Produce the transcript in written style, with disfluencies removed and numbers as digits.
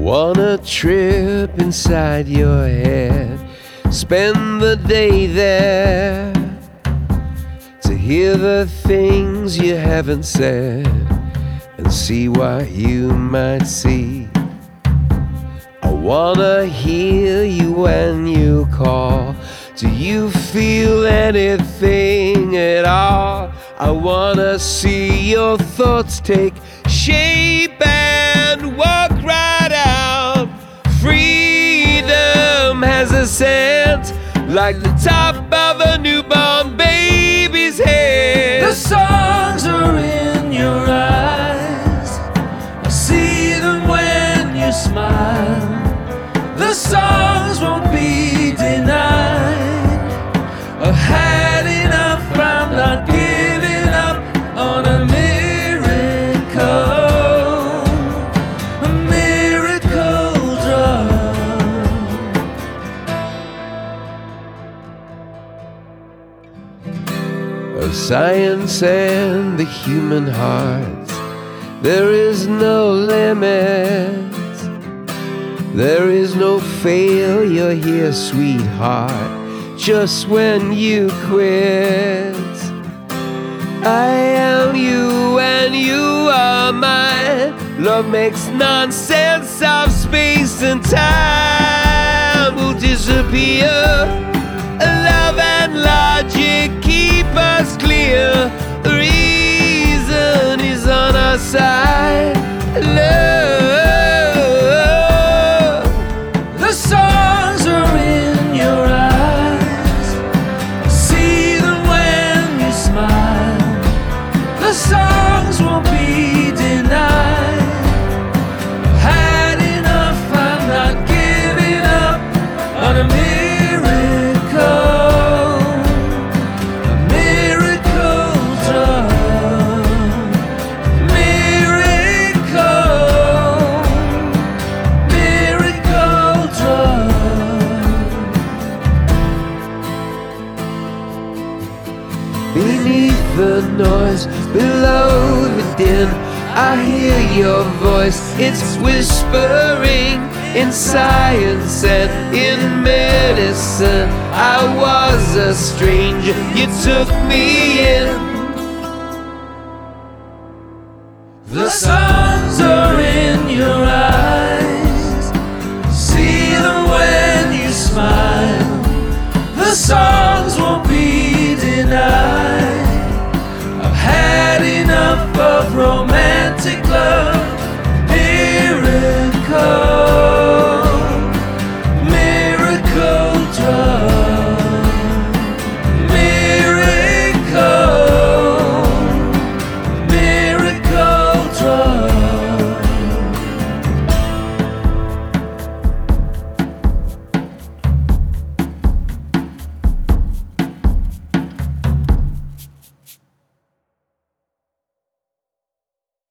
wanna trip inside your head, spend the day there to hear the things you haven't said and see what you might see. I wanna hear you when you call. Do you feel anything at all? I wanna see your thoughts take shape and walk right out. Freedom has a scent like the top of a newborn baby's head. The songs are in your eyes, I see them when you smile. The songs won't be denied. I've had enough, I'm not giving up on a miracle drug. Of science and the human heart, there is no limit. There is no failure here, sweetheart, just when you quit. I am you and you are mine. Love makes nonsense of space and time will disappear. Love and logic keep us clear. Reason is on our side. Love. The songs are in your eyes, I see them when you smile. The songs won't be denied. Had enough, I'm not giving up on a miracle drug. Miracle drug. Beneath the noise, below the din, I hear your voice, it's whispering. In science and in medicine, I was a stranger, you took me in. The sun